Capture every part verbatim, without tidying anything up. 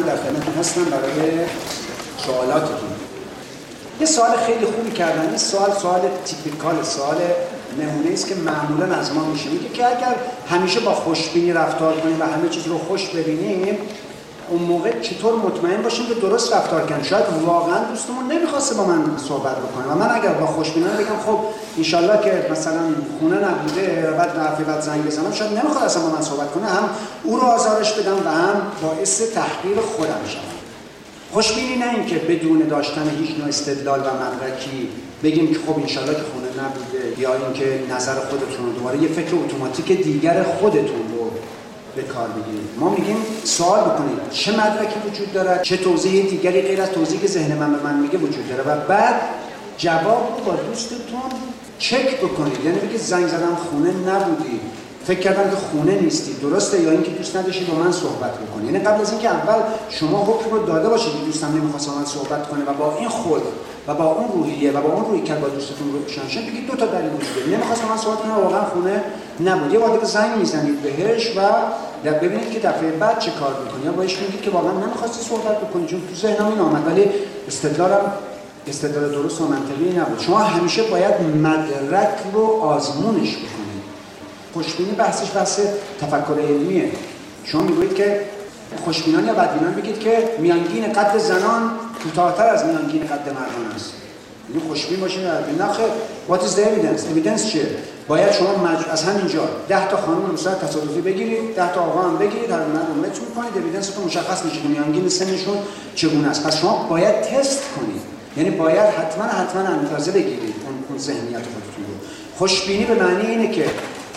در خدمتتون هستم برای سوالاتتون. یه سوال خیلی خوبی کردن. این سوال سوال تیپیکال، سوال نمونه است که معمولا از ما میشه. میگه که اگر همیشه با خوشبینی رفتار کنیم و همه چیز رو خوش ببینیم، اون موقع چطور مطمئن باشیم که درست رفتار کنیم؟ شاید واقعا دوستمون نمیخواسته با من صحبت بکنه و من اگر با خوشبینانه بگم خب انشالله که مثلا خونه نبوده و بعد دفعه بعد زنگ بزنم، شاید نمیخواد اصلا با من صحبت کنه، هم او رو آزارش بدم و هم باعث تحقیر خودم شم. خوشبینی نه اینکه بدون داشتن هیچ نوع استدلال و مدرکی بگیم که خب انشالله که خونه نبوده، یا اینکه نظر خودتون رو دوباره یه فکر اتوماتیک دیگر خودتون رو به کار بگیرید. ما میگیم سوال بکنید چه مدرکی وجود داره، چه توضیح دیگری غیر از توضیحی که ذهن من به من میگه وجود داره و بعد جواب رو با دوستتون چک بکنید. یعنی بگید زنگ زدم خونه نبودی، فکر کردم که خونه نیستی، درسته؟ یا اینکه دوست نداشتی با من صحبت بکنی. یعنی قبل از اینکه اول شما حکم رو داده باشید که دوستم نمیخواست با من صحبت کنه و با این خود و با اون روحیه و با اون روی کرد با دوستتون رو شنشن بگید دو تا دلیل وجود داره، نمیخواست با من صحبت کنه، واقعا خونه نبود. یه بار زنگ میزنید بهش و ببینید که دفعه بعد چه کار میکنه، یا باهاش میگید که واقعا نمیخواستی صحبت بکنی چون تو ذهنم این اومد، ولی استدلالم استدلال درست و منطقی نبود. شما همیشه باید مدرک رو آزمونش بکنید. خوشبینی بحثش بحث تفکر علمیه. شما میگویید که خوشبینان یا بدبینان بگید که میانگین قد زنان کوتاه‌تر از میانگین قد مردان است. یعنی خوشبین باشین یا بدبین. نه خیر. What is the evidence؟ evidence چیه؟ باید شما مج... از همینجا ده تا خانم رو مثلا تصادفی بگیرید، ده تا آقا هم بگیرید، هر من رو متر می‌کنید، evidence مشخص میشه که میانگین سنشون چگونه است. پس شما باید تست کنید. یعنی باید حتما حتما اندازه بگیرید اون, اون ذهنیت خودتون رو. خوشبینی به معنی اینه که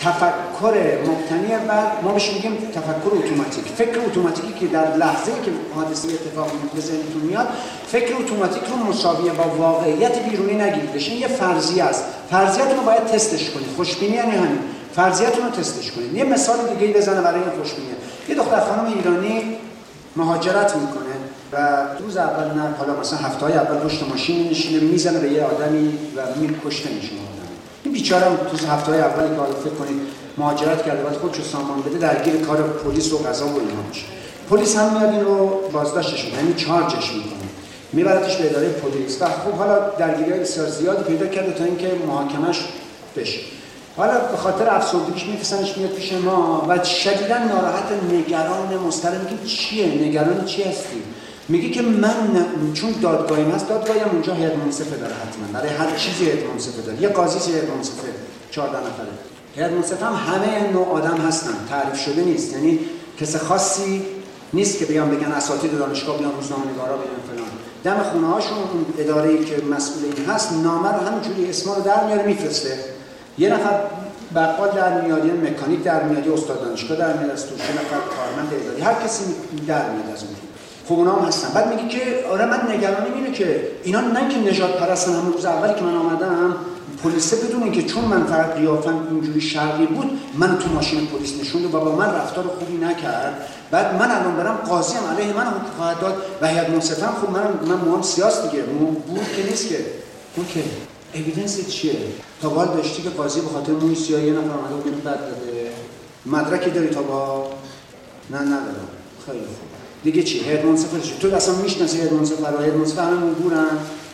تفکر مبتنی بر، ما بهش میگیم تفکر اتوماتیک، فکر اتوماتیکی که در لحظه‌ای که حادثه اتفاق به ذهنتون میاد، فکر اتوماتیک رو مساوی با واقعیت بیرونی نگیرید. بشین یه فرضیه است، فرضیتون رو باید تستش کنید. خوشبینی یعنی همین، فرضیتون رو تستش کنید. یه مثال دیگه بزنه برای این خوشبینی. یه دختر خانم ایرانی مهاجرت میکنه و روز اول نه حالا مثلا هفته‌های اول پشت ماشین نشینه، میزنه به یه آدمی و میکشته میشه. این بیچاره هم تو هفته‌های اولی که حالا فکر کنید مهاجرت کرده بعد خودشو سامان بده، درگیر کار پلیس و قضا و اینا میشه. پلیس هم میاد این رو بازداشتش میکنه، یعنی چارجش میکنه، میبردش به اداره پلیس و خب حالا درگیری‌های بسیار زیادی پیدا کرده تا اینکه محاکمش بشه. حالا به خاطر افسردگیش میفرستنش میاد پیش ما و شدیداً ناراحت، نگران، مضطرب. میگه چیه؟ نگران چی هستی؟ میگه که من چون دادگاهیم هست، دادگاهیم اونجا هیئت منصفه داره، حتما برای هر چیزی هیئت منصفه داره. یه قاضی هیئت منصفه چهارده نفره. هیئت منصفه هم همه نوع آدم هستن، تعریف شده نیست، یعنی کس خاصی نیست که بیان بگن اساتید دانشگاه بیان روزنامه‌نگارا بیان فلان. دم خونه هاشون اون اداره‌ای که مسئول این هست نامه رو همینجوری اسما رو در میاره میفرسته. یه نفر بقال در میاد، یه مکانیک در میاد، یه استاد دانشگاه در میاد، از تو سه نفر کارمند اداری، هر کسی در میاد از اون. خب اونا هم هستن. بعد میگه که آره من نگرانم اینه که اینا نه که نجات پرستن، همون روز اولی که من آمدم پلیس بدون اینکه چون من فقط قیافم اینجوری شرقی بود من تو ماشین پلیس نشوند و با من رفتار خوبی نکرد. بعد من الان برم قاضی ام علیه من حکم خواهد داد و هیئت منصفه هم خب من من موام سیاس دیگه بود که نیست که اون که اوییدنس چیه؟ تا حال داشتی که قاضی به خاطر موی سیاه یه نفر اومده بود بد داده، مدرکی داری تا با نه ندارم. خیلی خوب دیگه چی؟ هیئت منصفه چی؟ تو اصلا میشناسی هیئت منصفه رو؟ هیئت منصفه همه مجبورن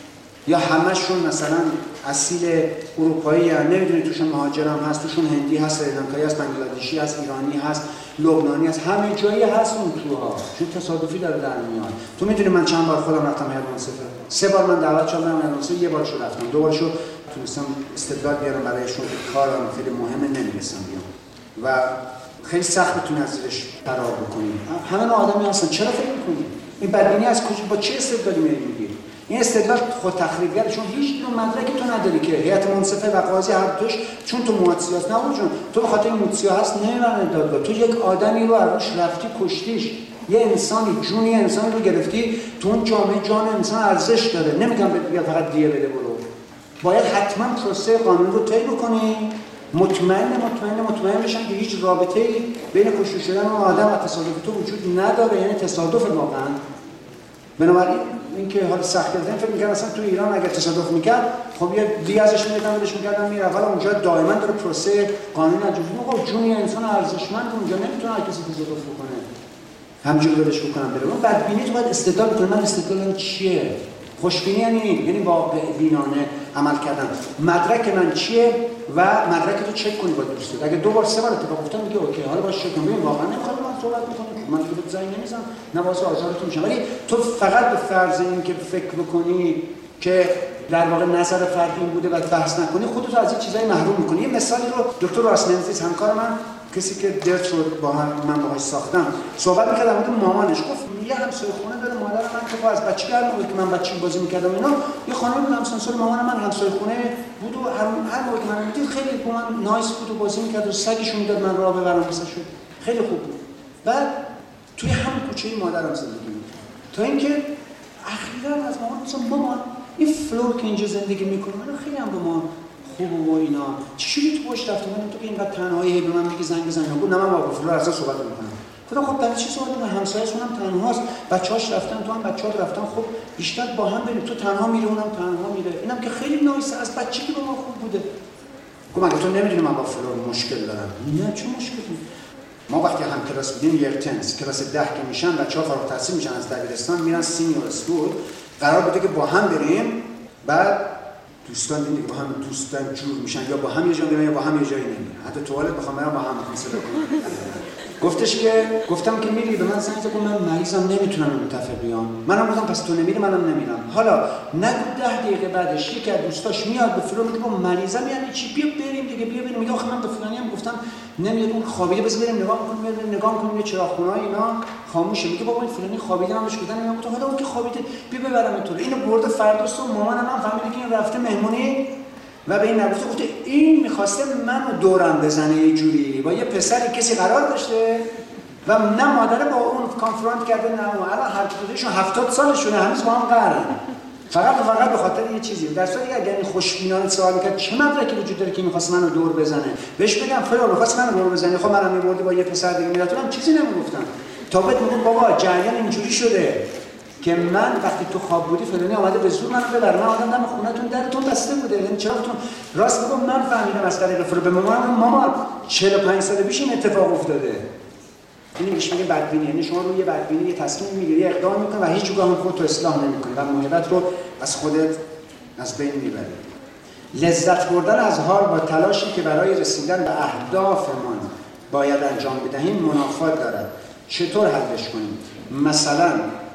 یا همشون مثلا اصیل اروپایی هستن، نمیدونی توشون مهاجر هم هست، توشون هندی هست، سریلانکایی هست، بنگلادشی هست، ایرانی هست، لبنانی هست، همه جایی هست اون توها، چون تصادفی داره در میاد. تو میدونی من چند بار خودم رفتم هیئت منصفه؟ سه بار من دعوت شدم هیئت منصفه، یه بارشو رفتم، دو بارشو تونستم استدلال بیارم برایشون که کارم خیلی مهمه نمیرسم بیام و خیلی سخت میتونه از زیرش فرار بکنیم. همه نوع آدمی هستن، چرا فکر میکنیم؟ این بدبینی از کجا با چه استدلالی میگیری؟ این استدلال خود تخریبیه، چون هیچ نوع مدرکی تو نداری که هیئت منصفه و قاضی هر دوش چون تو مواد سیاست نه چون تو به خاطر این مواد سیاه هست نمیبرن دادگاه. تو یک آدمی رو از روش رفتی کشتیش، یه انسانی جونی انسانی رو گرفتی، تو اون جامعه جان انسان ارزش داره. نمیگم بیا فقط دیه بده برو، باید حتما پروسه قانون رو طی بکنی، مطمئن مطمئن مطمئن بشن که هیچ رابطه‌ای بین کشته شدن اون آدم و تصادف تو وجود نداره، یعنی تصادف واقعا. بنابراین اینکه حال سخت کردن فکر می‌کنم مثلا تو ایران اگر تصادف می‌کرد خب یه دیگه ازش می‌دادن ولش می‌کردن میره، حالا اونجا دائما داره پروسه قانون انجام میشه. خب جون انسان ارزشمند اونجا نمیتونه هر کسی تصادف بکنه. همینجوری ولش بکنم بره. اون بدبینی تو باید استدلال کنی. من استدلالم چیه؟ خوشبینی یعنی این، یعنی واقع بینانه عمل کردن. مدرک من چیه و مدرک تو چک کنی با دوستت. اگه دو بار سه بار اتفاق افتاد میگه اوکی حالا باش چک کن. ببین واقعا نمیخواد من صحبت میکنم، من دیگه بهت زنگ نمیزنم، نوازه آزارتون میشم. ولی تو فقط به فرض این که فکر بکنی که در واقع نظر فردی این بوده و بحث نکنی، خودت از این چیزای محروم میکنی. یه مثالی رو دکتر راسمنزیس همکار من، کسی که درد شد با هم من باهاش ساختم، صحبت می‌کرد در مورد مامانش. گفت یه همسایه خونه داره مادر من که از بچگی هر موقع که من بچگی بازی می‌کردم اینا، یه خانم همسنسور مامان من همسایه خونه بود و هر هر موقع که من می‌دید خیلی با من نایس بود و بازی می‌کرد و سگش میداد من راه ببرم واسه شد. خیلی خوب بود. بعد توی همون کوچه مادرم زندگی می‌کرد. تا اینکه اخیراً از مامان گفتم مامان این فلور که اینجا زندگی می‌کنه من خیلی هم به ما خوب و اینا چجوری تو باش رفتم؟ من تو که اینقدر تنهایی به من میگی زنگ بزن. گفت نه من با فلور اصلا صحبت نمی‌کنم. گفتم خب برای چی صحبت می‌کنی؟ همسایه‌شون هم تنهاست، بچه‌هاش رفتن تو هم بچه‌ها رفتن، خب بیشتر با هم بریم. تو تنها میری اونم تنها میره. اینم که خیلی نایس از بچگی با ما خوب بوده. گفت مگه تو نمی‌دونی من با فلور مشکل دارم؟ نه چه مشکلی؟ ما وقتی هم کلاس بودیم یر تنس کلاس ده که میشن بچه‌ها فارغ التحصیل میشن از دبیرستان میرن سینیور اسکول، قرار بوده که با هم بریم. بعد دوستان دیگه با هم دوستان جور میشن یا با هم یه جا میرن یا با هم یه جایی نمیرن. حتی توالت بخوام برم با هم کنسل کنم. گفتش که گفتم که میری به من زنگ زد. من مریضم نمیتونم متفق بیام. منم گفتم پس تو نمیری منم نمیرم. حالا نگو ده دقیقه بعدش یکی از دوستاش میاد به فلان میگه من مریضم یعنی چی؟ بیا بریم دیگه بیا بریم. میگه آخه من به فلانی هم گفتم نمیاد اون خوابیده بذار بریم نگاه کنیم. بریم نگاه کنیم یه چراغ‌خونه‌ای اینا خاموشه. میگه بابا این فلانی خوابیده من بهش گفتم میگم تو حالا اون که خوابیده بیا ببرم تو. اینو برده فرداست و مامانم هم فهمیده که این رفته مهمونی و به این نگفته. گفته این میخواسته منو دورم بزنه یه جوری با یه پسری کسی قرار داشته و نه مادره با اون کانفرانت کرده نه اون. الان هر کدومشون هفتاد سالشونه هنوز با هم قهرن فقط و فقط به خاطر یه چیزی. در صورتی اگر این خوشبینانه سوال میکرد چه مدرکی وجود داره که میخواست منو دور بزنه، بهش بگم فلان میخواست منو دور بزنه خب منم میبردی با یه پسر دیگه میرفتم چیزی نمیگفتم. تا بهت میگم بابا جریان اینجوری شده که من وقتی تو خواب بودی فلانی اومده به زور منو ببره. من اومدم دم خونه‌تون درتون بسته بوده. یعنی چراغتون راست میگم. من فهمیدم از طریق فلان به مامان مامان چهل و پنج سال پیش این اتفاق افتاده. یعنی میشه میگه بدبینی. یعنی شما روی بدبینی یه تصمیم میگیری اقدام میکنی و هیچ جوره هم خودت رو اصلاح نمیکنی و موهبت رو از خودت از بین میبری. لذت بردن از حال با تلاشی که برای رسیدن به اهدافمان باید انجام بدهیم منافات دارد. چطور حلش کنیم؟ مثلا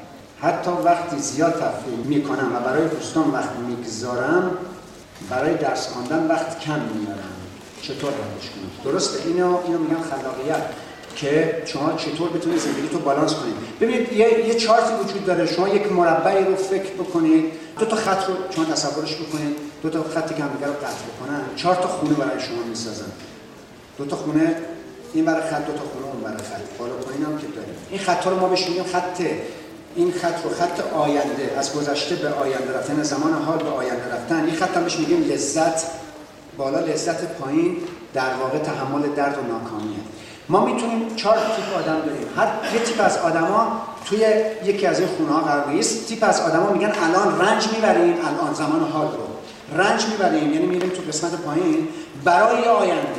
حتی وقتی زیاد تفریح میکنم و برای دوستان وقت میگذارم برای درس خواندن وقت کم میارم. چطور حلش کنیم؟ درسته اینو اینو میگن خلاقیت که شما چطور بتونید زندگی تو بالانس کنید. ببینید یه یه چارتی وجود داره. شما یک مربعی رو فکر بکنید، دو تا خط رو شما تصورش بکنید، دو تا خطی که همدیگه رو قطع بکنن، چهار تا خونه برای شما میسازن. دو تا خونه این برای خط، دو تا خونه اون برای خط. بالا پایین هم که داریم. این خطا رو ما بهش میگیم خط. این خط رو خط آینده، از گذشته به آینده رفتن، از زمان حال به آینده رفتن. این خط هم بهش میگیم لذت بالا، لذت پایین در واقع تحمل درد و ناکامیه. ما میتونیم چهار تیپ آدم داریم. هر یه تیپ از آدما توی یکی از این خونه‌ها قرار نیست. تیپ از آدما میگن الان رنج میبریم، الان زمان حال رو رنج میبریم، یعنی میریم تو قسمت پایین برای آینده.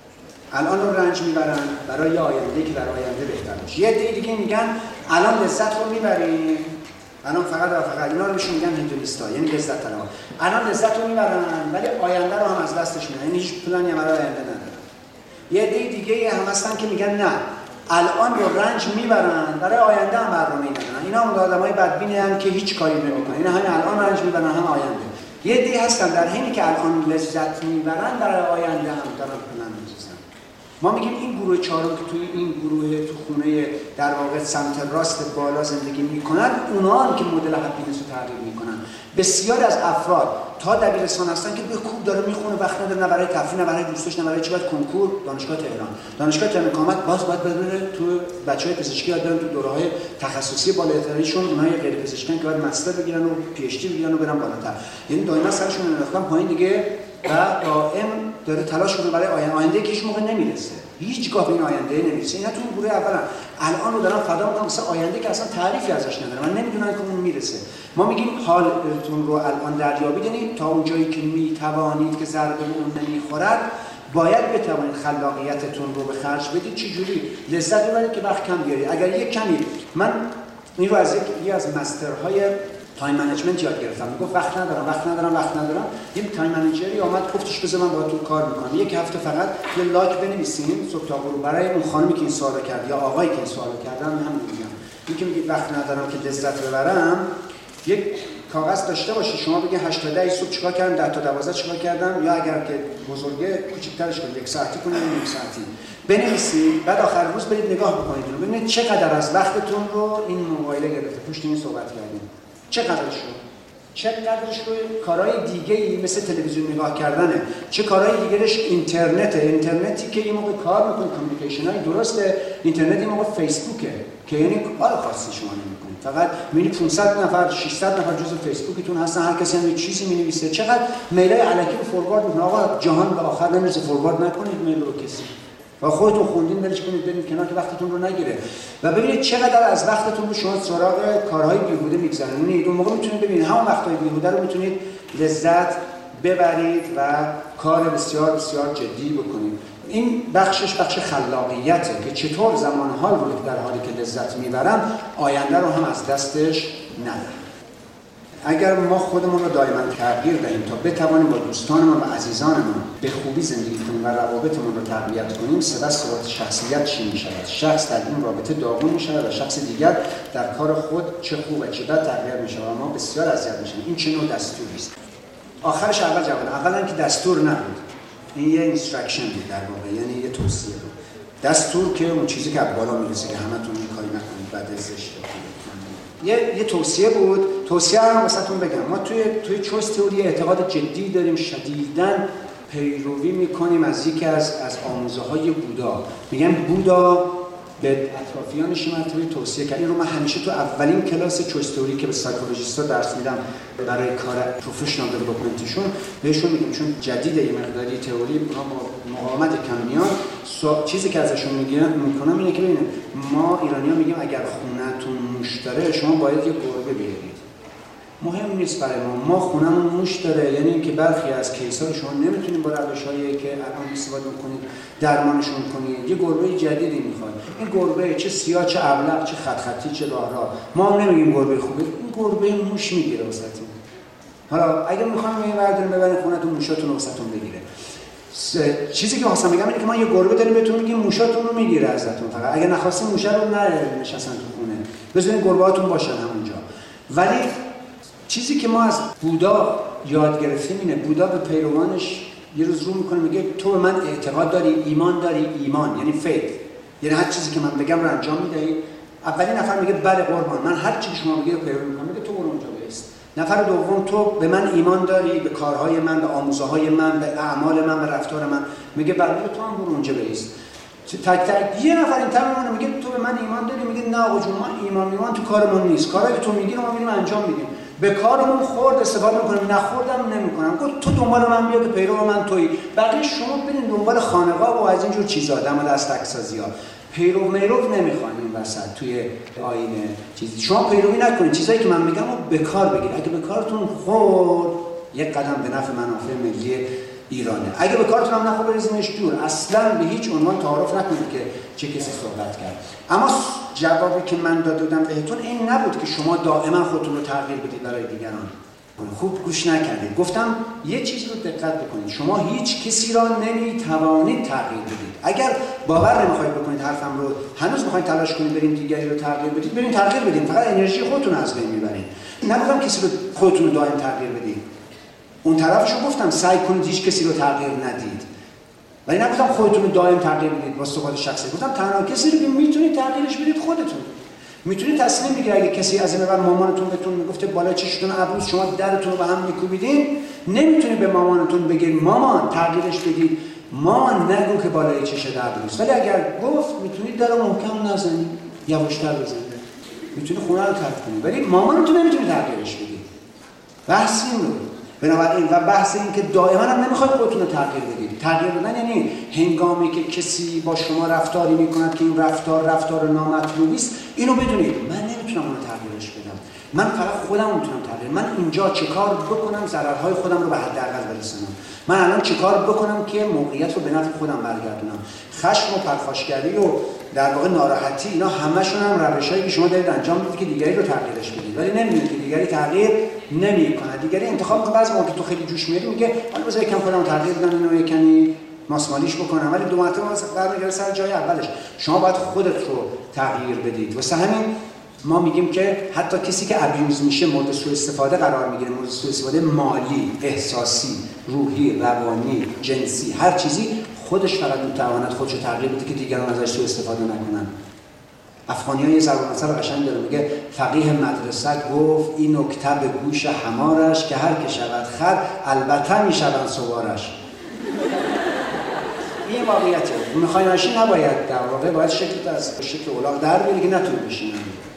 الان رو رنج میبرن برای آینده که در آینده بهتر باشه. یه عده دیگه میگن الان لذت رو میبریم، الان فقط و فقط اینا رو میشون میگن هیدونیستا، یعنی لذت طلبا. الان لذت رو میبرن ولی آینده رو هم از دستش میدن، یعنی هیچ پلانی برای آینده ندارن. یه عده دیگه هم هستن که میگن نه الان رو رنج میبرن برای آینده هم برنامه‌ای ندارن. اینا هم آدمای بدبینی هم که هیچ کاری نمیکنن. اینا همین الان رنج میبرن هم آینده. یه عده هستن در حینی که الان لذت میبرن برای آینده هم دارن پلن می‌ریزن. ما میگیم این گروه چهارم که توی این گروه تو خونه در واقع سمت راست بالا زندگی میکنن، اونها هم که مدل هپینس رو تغییر میکنن. بسیار از افراد تا دبیرستان هستن که به خوب داره میخونه، وقت نداره، نه برای تفریح، نه برای دوستش، نه برای چی، باید کنکور دانشگاه تهران. دانشگاه تهران کامت باز باید بره تو بچهای پزشکی یاد برن تو دوره‌های تخصصی بالاتریشون، اونها غیر پزشکن که باید مستر بگیرن و پی اچ دی بگیرن و برن بالاتر. یعنی دائما سرشون انداختن پایین دیگه و دائم داره تلاش میکنه برای آینده. آینده که هیچ موقع نمیرسه. هیچگاه به این آینده نمیرسه. اینا تو اون گروه اولا الان رو دارن فدا میکنن مثلا آینده که اصلا تعریفی ازش نداره. من نمیدونم که اون میرسه. ما میگیم حالتون رو الان دریابید، یعنی تا اونجایی که میتوانید که ضربه اون نمیخورد باید بتوانید خلاقیتتون رو به خرج بدید. چجوری لذت ببرید که وقت کم بیارید. اگر یک کمی، من این رو از یکی از مسترهای تایم منیجمنت یاد گرفتم، میگفت وقت ندارم وقت ندارم وقت ندارم. یه تایم منیجری اومد گفتش بذار من باهاتون کار میکنم، یک هفته فقط یه لاک بنویسین صبح تا غروب برای اون خانمی که این سوالو کرد یا آقایی که این سوالو کردن. هم میگم یکی میگه وقت ندارم که لذت ببرم، یک کاغذ داشته باشی شما بگی هشت تا ده صبح چیکار کردم، ده تا دوازده چیکار کردم، یا اگر که بزرگه کوچیک‌ترش کنید یک ساعتی کنید یک ساعتی بنویسید، بعد آخر روز برید نگاه بکنید ببینید چقدر از وقتتون رو این موبایل گرفته. پشت این صحبت کردیم چقدرش رو چقدرش رو کارهای دیگه‌ای مثل تلویزیون نگاه کردنه، چه کارهای دیگه‌اش اینترنته، اینترنتی که این موقع کار می‌کنه، کامیونیکیشن‌های درسته، اینترنت این موقع فیسبوکه که یعنی کار خاصی شما نمی‌کنید، فقط می‌بینید پانصد نفر ششصد نفر جزء فیسبوکتون هستن، هر کسی هم یه چیزی می‌نویسه، چقدر میلای الکی رو فوروارد می‌کنه. آقا جهان به آخر نمی‌رسه، فوروارد نکنید میل رو کسی و خودتون خوندین ولش کنید برید کنار که وقتتون رو نگیره و ببینید چقدر از وقتتون رو شما سراغ کارهای بیهوده می‌گذرونید. اون موقع می‌تونید ببینید همون وقت‌های بیهوده رو می‌تونید لذت ببرید و کار بسیار بسیار جدی بکنید. این بخشش بخش خلاقیته که چطور زمان حال رو در حالی که لذت میبرم آینده رو هم از دستش ندارم. اگر ما خودمون رو دائما تغییر دهیم تا بتوانیم با دوستانمون و عزیزانمون به خوبی زندگی کنیم و روابطمون رو تقویت کنیم، سپس ثبات شخصیت چی می‌شود؟ شخص در این رابطه داغون می‌شود و شخص دیگر در کار خود چه خوب و چه بد تغییر می‌شود و ما بسیار اذیت می‌شیم. این چه نوع دستوری است؟ آخرش اول جواب اولا که دستور نبود، این یه اینستراکشن بود در واقع، یعنی یه توصیه بود. دستور که اون چیزی که از بالا میرسه که همتون این کاری نکنید بعد ازش یه یه توصیه بود. توصیه رو واسهتون بگم، ما توی توی چویس تئوری اعتقاد جدی داریم، شدیداً پیروی میکنیم از یکی از از آموزه‌های بودا. میگن بودا به اطرافیانش مرتبه توصیه کرد. این رو من همیشه تو اولین کلاس چویس تئوری که به سایکولوژیست‌ها درس میدم برای کار پروفشنال دیولپمنتشون بهشون میگم، چون جدیده یه مقداری تئوری با مقاومت کم میاد. چیزی که ازشون میگم میکنم اینه که ببینید ما ایرانی‌ها میگیم اگر خونه‌تون موش داره شما باید یه گربه بیارید. مهم نیست برای ما ما خونمون موش داره، یعنی اینکه برخی از کیس‌ها شما نمیتونید با روش‌هایی که الان استفاده کنید درمانشون کنید. یه گربه جدیدی میخواد. این گربه چه سیاه چه ابلق چه خط خطی چه راه راه، ما هم نمیگیم گربه خوبه، این گربه موش میگیره واسهتون. حالا اگه میخوام این برداریم ببرید خونتون موشاتون واسهتون بگیره. چیزی که واسه میگم اینه که ما یه گربه داریم بهتون میگیم موشاتون رو میگیره ازتون، فقط اگه نخواستین موشه رو نرید نشستن تو خونه، بذارین گربه‌هاتون باشن همونجا. ولی چیزی که ما از بودا یاد گرفتیم اینه، بودا به پیروانش یه روز رو میکنه میگه تو به من اعتقاد داری، ایمان داری، ایمان یعنی فیت، یعنی هر چیزی که من بگم رو انجام میدهی. اولین نفر میگه بله قربان من هر چیزی شما بگید رو پیروی میکنم، میگه تو برو اونجا بایست. نفر دوم تو به من ایمان داری، به کارهای من، به آموزه‌های من، به اعمال من، به رفتار من، میگه بله تو هم برو اونجا بایست. تک تک یه نفر این طرف میگه تو به من ایمان داری، میگه نه آقا جون ما ایمان ایمان تو کارمون نیست، کاری که تو میگی رو ما میریم انجام میدیم، به کارمون خورد استفاده میکنیم، نخوردم نمیکنم. گفت تو دنبال من بیا که پیرو من تویی، بقیه شما برین دنبال خانقاه و از اینجور چیزا، دم دست تکسازی‌ها. پیرو میرو نمیخوان این وسط توی آینه چیزی. شما پیروی نکنید، چیزایی که من میگم رو به کار بگیرید. اگه به کارتون خورد یک قدم به نفع منافع ملی ایرانه، اگه به کارتون هم نخورد بریزینش دور. اصلا به هیچ عنوان تعارف نکنید که چه کسی صحبت کرد. اما جوابی که من داده بودم بهتون این نبود که شما دائما خودتون رو تغییر بدید برای دیگران. خوب گوش نکردید. گفتم یه چیزی رو دقت بکنید، شما هیچ کسی را نمیتوانید تغییر بدید. اگر باور نمیخواید بکنید حرفم رو، هنوز میخواید تلاش کنید بریم دیگری رو تغییر بدید، بریم تغییر بدید، فقط انرژی خودتون از بین میبرید. نگفتم کسی رو خودتون رو دائم تغییر بدید، اون طرفشو گفتم سعی کنید هیچ کسی رو تغییر ندید، ولی نگفتم خودتون رو دائم تغییر بدید با ثبات شخصی. گفتم تنها کسی رو که میتونید تغییرش بدید خودتون. میتونید تصمیم بگیرید اگه کسی از این بعد مامانتون بهتون میگفته بالا چشتون ابروز شما درتون رو به هم میکوبیدین، نمیتونید به مامانتون بگید مامان تغییرش بدید، مامان نگو که بالای چش ابروز. ولی اگر گفت میتونید در رو محکم نزنید، یواشتر بزنید، میتونید خونه رو ترک کنید، ولی مامانتون نمیتونید تغییرش بدید. بحث این رو بنابراین و بحث این که دائما هم نمیخواید خودتون رو تغییر بدید. تغییر دادن یعنی هنگامی که کسی با شما رفتاری میکند که این رفتار رفتار نامطلوبی است، اینو بدونید من نمیتونم نمیتونم اونو تغییرش بدم. من فقط خودم میتونم تغییر. من اینجا چه کار بکنم ضررهای خودم رو به حداقل برسونم. من الان چه کار بکنم که موقعیت رو به نفع خودم برگردونم. خشم و پرخاشگری و در واقع ناراحتی، اینا همشون هم روشایی که شما دارید انجام میدید که دیگری رو تغییرش بدید، ولی نمیدونید که دیگری تغییر نمیکنه. دیگری انتخاب میکنه. بعضی موقع تو خیلی جوش میاری میگه حالا بذار یکم خودم تغییر بدم، اینو یکمی ماسمالیش بکنم، ولی دو مرتبه برمیگرده سر جای اولش. شما باید خودت رو تغییر بدید. واسه همین ما میگیم که حتی کسی که ابیوز میشه، مورد سوء استفاده قرار میگیره، مورد سوء استفاده مالی، احساسی، روحی، روانی، جنسی، هر چیزی، خودش فقط میتواند خودش رو تغییر بده که دیگران ازش سوء استفاده نکنن. افغانی‌ها یه ضرب المثل قشنگ داره، میگه فقیه مدرسه گفت این نکته به گوش حمارش که هر که شود خر البته میشوند سوارش. این واقعیته. میخوای ماشین نباید در واقع باید شکلت از شکل الاغ در بیاری که نتونی بشینی.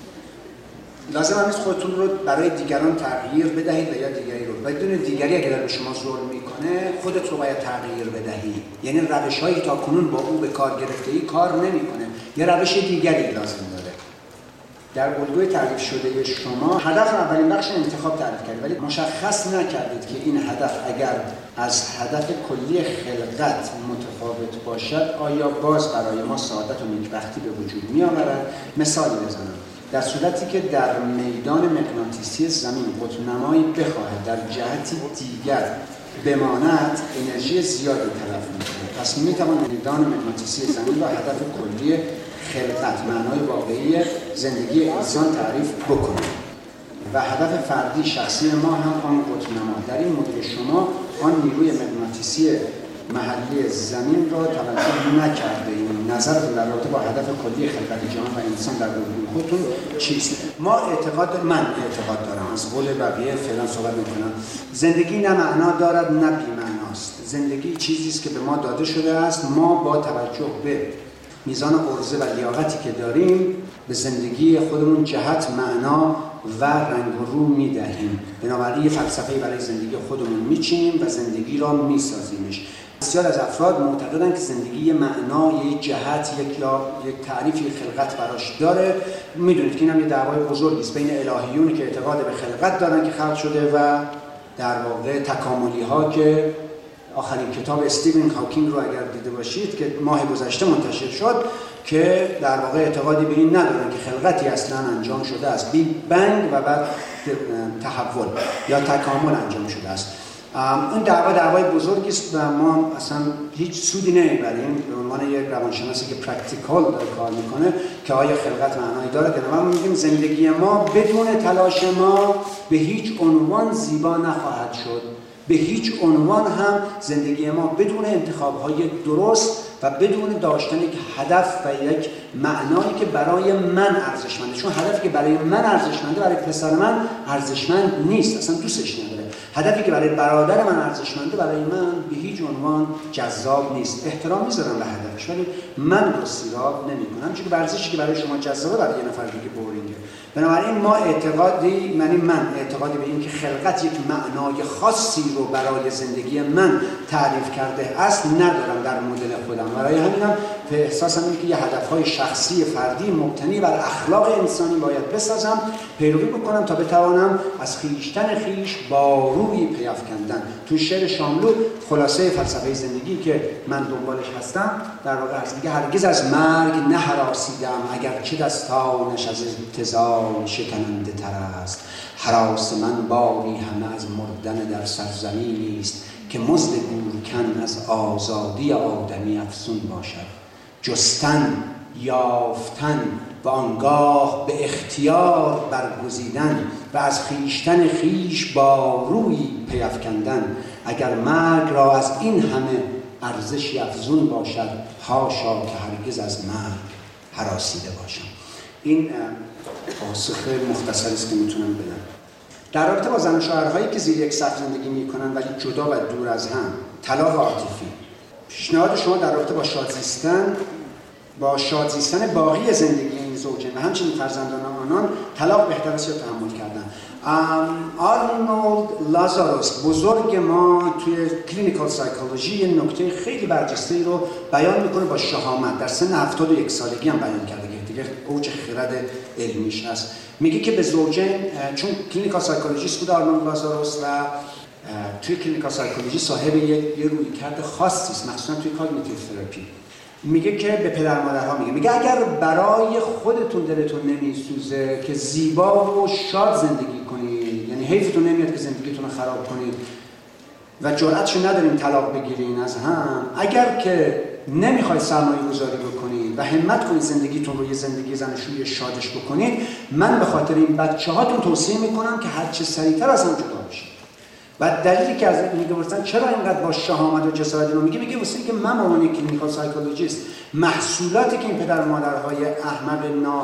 لازم هم نیست خودتون رو برای دیگران تغییر بدهید و یا دیگری رو. بدون دیگری اگر به شما ظلم میکنه، خودت رو باید تغییر بدهی. یعنی روش‌هایی که تا کنون با او به کار گرفته‌ای کار نمیکنه. یه روش دیگری لازم داره. در الگوی تعریف شده شما هدف اولین بخش انتخاب تعریف کردید، ولی مشخص نکردید که این هدف اگر از هدف کلی خلقت متفاوت باشد آیا باز برای ما سعادت و نیکبختی به وجود می‌آورد. مثالی بزنم. در صورتی که در میدان مغناطیسی زمین قطب‌نمایی بخواهد در جهتی دیگر بماند، انرژی زیادی تلف می‌کند. پس می‌توان میدان مغناطیسی زمین را هدف کلی خلقت، معنای واقعی زندگی انسان تعریف بکنیم و هدف فردی شخصی ما هم آن قطب‌نما. در این مورد شما آن نیروی مغناطیسی محلی زمین را توجه نکرده این نظر در رابطه با هدف کلی خلقت جهان و انسان در روح خودتون چیست؟ ما اعتقاد من اعتقاد دارم، از قول بقیه فعلا صحبت میکنم، زندگی نه معنا دارد نه بی معناست. زندگی چیزی است که به ما داده شده است. ما با توجه به میزان عرضه و لیاقتی که داریم به زندگی خودمون جهت، معنا و رنگ و رو میدهیم. بنابراین یه فلسفه‌ای برای زندگی خودمون میچینیم و زندگی را میسازیمش. بسیار از افراد معتقدند که زندگی یه معنا، یک جهت، یک یا یک تعریفی خلقت براش داره. میدونید که اینم یه دعوای بزرگی است بین الهیونی که اعتقاد به خلقت دارن که خلق شده و در واقع تکاملی ها که آخرین کتاب استیون هاکینگ رو اگر دیده باشید که ماه گذشته منتشر شد، که در واقع اعتقادی به این ندارن که خلقتی اصلا انجام شده است، بیگ بنگ و بعد تحول یا تکامل انجام شده است. این دعوا دعوای بزرگی است و ما اصلا هیچ سودی نمیبریم به عنوان یک روانشناسی که پرکتیکال داره کار میکنه که آیا خلقت معنایی داره که ما میگیم زندگی ما بدون تلاش ما به هیچ عنوان زیبا نخواهد شد. به هیچ عنوان هم زندگی ما بدون انتخاب‌های درست و بدون داشتن یک هدف و یک معنایی که برای من ارزشمنده، چون هدفی که برای من ارزشمنده برای پسر من ارزشمند نیست، اصلا دوستش نداره. هدفی که برای برادر من ارزشمنده برای من به هیچ عنوان جذاب نیست. احترام میذارم به هدفش ولی من رو سیراب نمی‌کنم، چون ورزشی که برای شما جذابه برای یه نفر دیگه بورینگه. بنابراین ما اعتقادی یعنی من اعتقادی به این که خلقت یک معنای خاصی رو برای زندگی من تعریف کرده است ندارم در مدل خودم. برای همینم به احساسم اینه که یه هدف‌های شخصی فردی مبتنی بر اخلاق انسانی باید بسازم، پیروی بکنم تا بتوانم از خویشتن خویش با روی پیافکندن. تو شعر شاملو خلاصه فلسفه زندگی که من دنبالش هستم در واقع هست، میگه هرگز از مرگ نه هراسیدم اگر چه دستانش از انتظار شکننده تر است. هراس من باری همه از مردن در سرزمینی است که مزد گورکن از آزادی آدمی افزون باشد. جستن، یافتن و آنگاه به اختیار برگزیدن و از خویشتن خویش با روی پیافکندن. اگر مرگ را از این همه ارزشی افزون باشد، حاشا که هرگز از مرگ هراسیده باشم. این پاسخ مختصری است که میتونم بدم. در رابطه با زن و شوهرهایی که زیر یک سقف زندگی میکنن ولی جدا و دور از هم، طلاق عاطفی. پیشنهاد شما در رابطه با شادزیستن با شادزیستن باقی زندگی این زوجین و همچنین فرزندان آنان طلاق بهتر است یا تحمل کردن. آرنولد لازاروس بزرگ ما توی کلینیکال سایکولوژی یه نکته خیلی برجسته‌ای رو بیان میکنه با شهامت. در سن هفتاد و یک سالگی هم بیان کرده که دیگه اوج خرد علمیش هست. میگه که به زوجین، چون کلینیکال سایکولوژیست بود آرنولد لازاروس و توی کلینیکال سایکولوژی صاحب یه, یه رویکرد خاصی است، مخصوصا توی کاگنیتیو تراپی. میگه که به پدر مادرها میگه میگه اگر برای خودتون دلتون نمیسوزه که زیبا و شاد زندگی کنید، یعنی حیفتون نمیاد که زندگیتون رو خراب کنید و جرأتشو ندارین طلاق بگیرین از هم، اگر که نمیخواید سرمایه گذاری بکنید و همت کنید زندگیتون رو یه زندگی زناشویی شادش بکنید، من به خاطر این بچه هاتون توصیه میکنم که هر چه سریعتر از هم جدا بشید. و دلیلی که از میگه گفتن چرا اینقدر با شهامت و جسارت رو میگه، میگه واسه اینکه من به عنوان کلینیکال سایکولوژیست محصولاتی که این پدر مادرهای احمق نا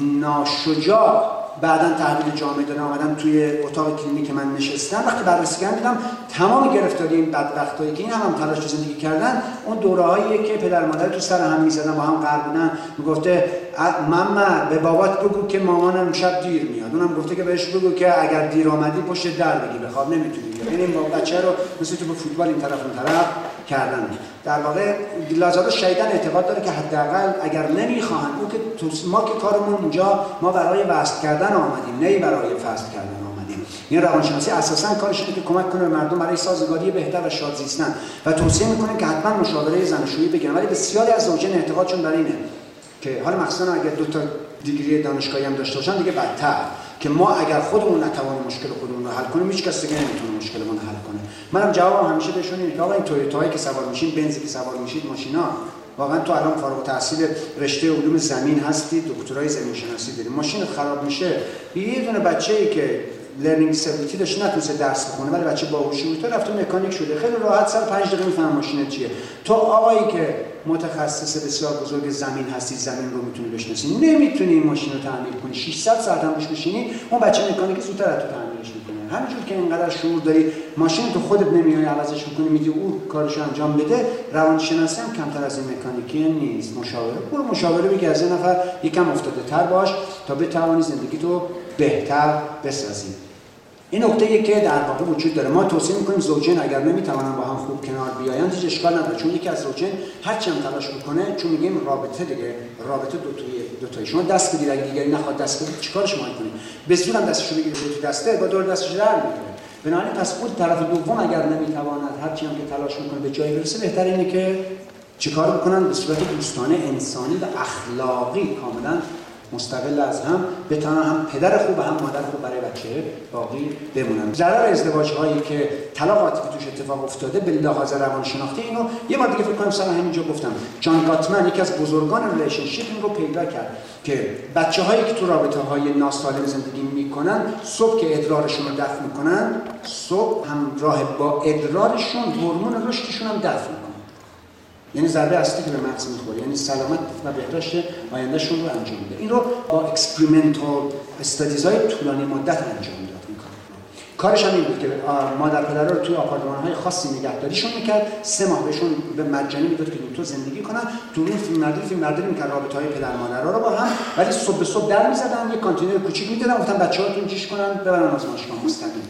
ناشجاع بعداً تحویل جامعه دادن آمدن توی اتاق کلینیک من نشستن، وقتی بررسی کردم دیدم تمام گرفتاری این بدبختایی که این هم, هم تلاش زندگی کردن اون دوره‌هایی که پدر مادر تو سر هم می‌زدن با هم غرق بودن، میگفته مامان به بابات بگو که مامانم شب دیر میاد، اونم گفته که بهش بگو که اگر دیر آمدی پشت در بگی بخواب نمیتونی. یعنی این بچه رو مثل تو به فوتبال این طرف اون طرف کردن. در واقع لازاروس شدیداً اعتقاد داره که حداقل اگر نمیخوان اون که ما که کارمون اونجا ما برای وصل کردن آمدیم نه برای فصل کردن آمدیم. این روانشناسی اساساً کارش اینه که کمک کنه به مردم برای سازگاری بهتر و شاد زیستن و توصیه میکنه که حتما مشاوره زناشویی بگیرن. ولی بسیاری از زوجین اعتقادشون بر اینه که حالا مخصوصاً اگر دو تا دیگری دانشگاهی هم داشته باشن دیگه بدتر، که ما اگر خودمون نتوانیم مشکل خودمون رو حل کنیم هیچ کس دیگه نمیتونه مشکلمون رو حل کنه. منم جوابم همیشه بهشون اینه که آقا این تویوتاهایی که سوار میشین، بنزی که سوار میشید، ماشینا، واقعا تو الان فارغ التحصیل رشته علوم زمین هستی، دکترای زمین شناسی داری، ماشین خراب میشه، یه دونه بچه‌ای که لرنینگ دیسابیلیتی داشته نتونسته درس بخونه ولی بچه باهوشی بود، رفته مکانیک شده، خیلی راحت سر پنج دقیقه میفهمه ماشین چیه. تو آقایی که متخصص بسیار بزرگ زمین هستی، زمین رو میتونی بشناسی، نمیتونی این ماشین رو تعمیر کنی، ششصد ساعت هم روش بشینی، اون بچه مکانیک زودتر از تو تعمیرش میکنه. همینجور که اینقدر شعور داری ماشین تو خودت نمیای عوضش کنی، میگی او کارشو انجام بده، روانشناسی هم کمتر از این مکانیکی نیست. مشاوره برو مشاوره بگی از این نفر یکم افتاده تر باش تا بتوانی زندگی تو بهتر بسازی. این نکته‌ای که در واقع وجود داره. ما توصیه می‌کنیم زوجین اگر نمی‌توانن با هم خوب کنار بیایند هیچ اشکال نداره، چون یکی از زوجین هر چند تلاش بکنه، چون میگیم رابطه دیگه، رابطه دو تایی دو تایی شما دست بدید اگه دیگری نخواد دست بده چیکارش می‌خواید کنید؟ به زور هم دستشو بگیرید تو دسته با دور دستش در می‌گیره. بنابراین پس اون طرف دوم اگر نمی‌تواند هر چی هم که تلاش می‌کنه به جایی برسه، بهتره اینه که چیکار بکنن؟ به صورت دوستانه، انسانی و اخلاقی کاملاً مستقل از هم بتونن هم پدر خوب و هم مادر خوب برای بچه باقی بمونن. ضرر ازدواج هایی که طلاق عاطفی توش اتفاق افتاده به لحاظ روانشناختی، اینو یه بار دیگه فکر کنم سر همینجا گفتم، جان گاتمن یکی از بزرگان ریلیشنشیپ این رو پیدا کرد که بچه‌هایی که تو رابطه‌های ناسالم زندگی میکنن صبح که ادرارشون رو دفع میکنن، صبح همراه با ادرارشون هورمون رشدشون هم دفع میکنن. یعنی ضربه اصلی که به مغز میخوره، یعنی سلامت و بهداشت آیندهشون رو انجام میده. این رو با اکسپریمنتال استادیزهای طولانی مدت انجام داد این کار. کارش هم این بود که مادر پدرها رو توی آپارتمان‌های خاصی نگهداریشون میکرد، سه ماه بهشون به مجانی میداد که تو زندگی کنن، تو اون فیلم برداری فیلم برداری میکرد رابطه‌های پدر مادرها رو با هم، ولی صبح به صبح در میزدن، یه کانتینر کوچیک میدادن، گفتن بچه‌هاتون جیش کنن ببرن آزمایشگاه مستقیم.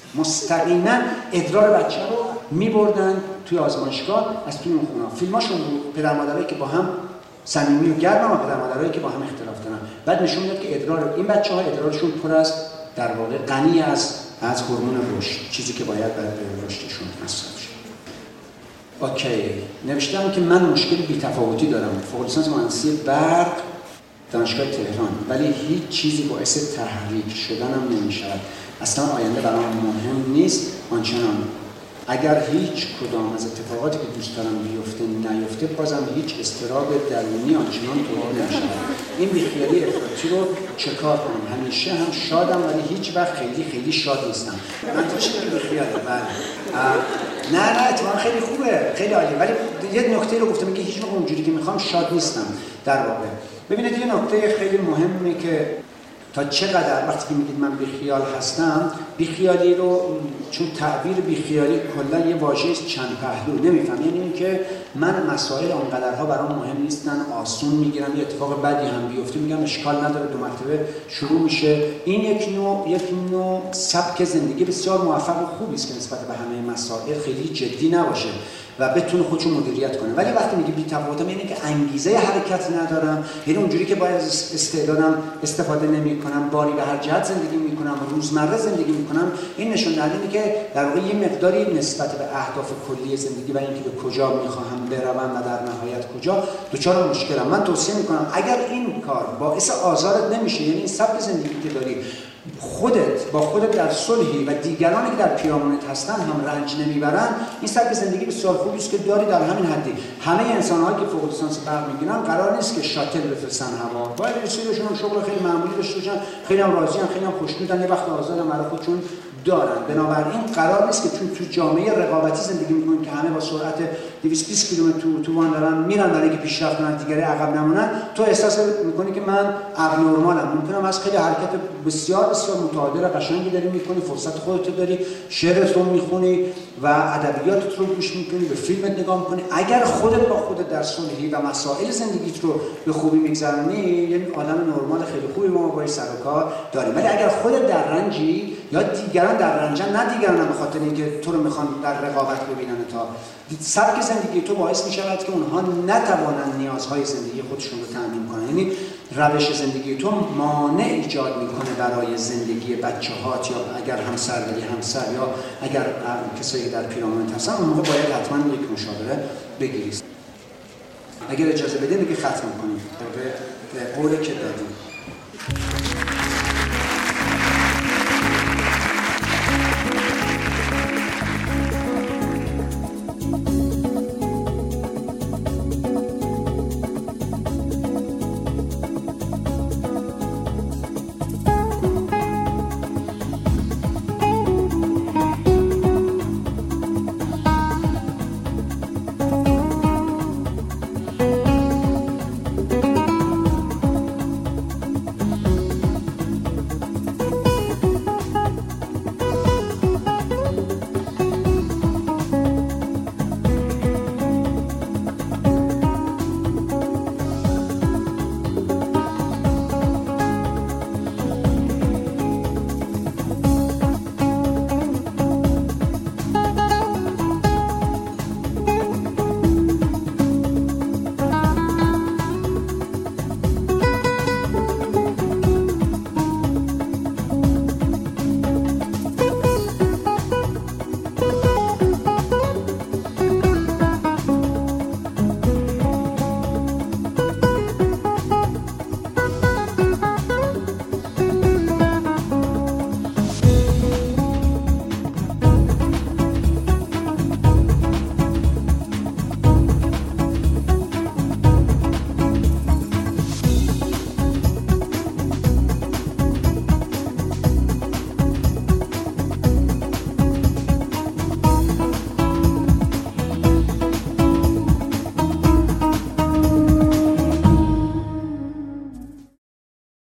مستقیما ادرار بچه رو میبردن توی آزمایشگاه از توی اون خونه. فیلماشون بود پدر مادرایی که با هم صمیمی و گرم و پدر مادرایی که با هم اختلاف دارن. بعد نشون میاد که ادرار این بچه‌ها ادرارشون پر از در واقع غنی از از هورمون رشد، چیزی که باید برای رشدشون مصرف شه. اوکی، نوشتم که من مشکل بی‌تفاوتی دارم. فوق لیسانس مهندسی برق دانشگاه تهران، ولی هیچ چیزی باعث تحریک شدنم نمی‌شود. اصلا آینده برام مهم نیست آنچنان. اگر هیچ کدام از اتفاقاتی که دوست دارم بیفته نیفته، بازم هیچ اضطراب درونی آنچنان تولید نمیشه. این بیخیالی افراطی رو چه کار کنم؟ همیشه هم شادم ولی هیچ وقت خیلی خیلی شاد نیستم. من تو چی بیخیاله؟ بله. نه نه اتفاقا خیلی خوبه، خیلی عالیه، ولی یه نکته رو گفتم که هیچ موقع اونجوری که میخوام شاد نیستم در واقع. ببینید یه نکته خیلی مهمه که تا چقدر وقتی که میگید من بیخیال هستم، بیخیالی رو چون تعبیر بیخیالی کلا یه واژه چند پهلو نمیفهم، یعنی اینکه من مسائل اونقدرها برام مهم نیستن، آسون میگیرم، یه اتفاق بدی هم بیفته میگم اشکال نداره، دو مرتبه شروع میشه. این یک نوع یک نوع سبک زندگی بسیار موفق و خوبی است که نسبت به همه مسائل خیلی جدی نباشه. و بتونه خودشو مدیریت کنه. ولی وقتی میگه بی‌تفاوتم یعنی که انگیزه حرکت ندارم، یعنی اونجوری که باید از استعدادم استفاده نمی‌کنم، باری به هر جهت زندگی می‌کنم، روزمره زندگی می‌کنم. این نشون دهنده اینه که در واقع یه مقداری نسبت به اهداف کلی زندگی و اینکه به کجا می‌خواهم بروم و در نهایت کجا دچار مشکلم. من توصیه می‌کنم اگر این کار باعث آزارت نمیشه، یعنی این سبک زندگی که داری خودت با خودت در صلحی و دیگرانی که در پیرامونت هستن هم رنج نمیبرن، این سبک زندگی بسیار خوبی است که داری در همین حدی. همه انسان‌هایی که فوق لیسانس برق میگیرن قرار نیست که شاتل بفرستن هوا، باید رسیدشون شغل خیلی معمولی داشته باشن، خیلی هم راضی‌ان، خیلی هم خوشنودن، یه وقت آزادن برای خودشون دارن. بنابراین قرار نیست که چون تو جامعه رقابتی زندگی میکنیم که همه با سرعت دویست و بیست کیلومتر تو تو وان دارن میرن برای اینکه پیشرفت کنن، دیگری عقب نمونن، تو احساس میکنی که من اب نورمالم. ممکنه از خیلی حرکت بسیار بسیار متعادل قشنگی داری میکنی، فرصت خودت داری، شعرت رو میخونی و ادبیاتت رو گوش میکنی، به فیلمت نگاه میکنی. اگر خودت با خودت در صلحی و مسائل زندگیت رو به خوبی میگذرونی، یعنی آدم نرمال خیلی خوبی ما با سر و کار داریم. ولی اگر خودت در رنجی یا دیگران در رنجن، نه دیگران به خاطر اینکه تو رو میخوان در رقابت ببینن، تا سبک زندگی تو باعث میشود که اونها نتوانند نیازهای زندگی خودشون رو تامین کنن. یعنی روش زندگی تو مانع ایجاد میکنه برای زندگی بچه‌هات، یا اگر همسر داری همسر، یا اگر کسایی که در پیرامونت هستن، اون موقع باید حتما یک مشاوره بگیری. اگر اجازه بدین دیگه ختم کنیم به قولی که دادیم.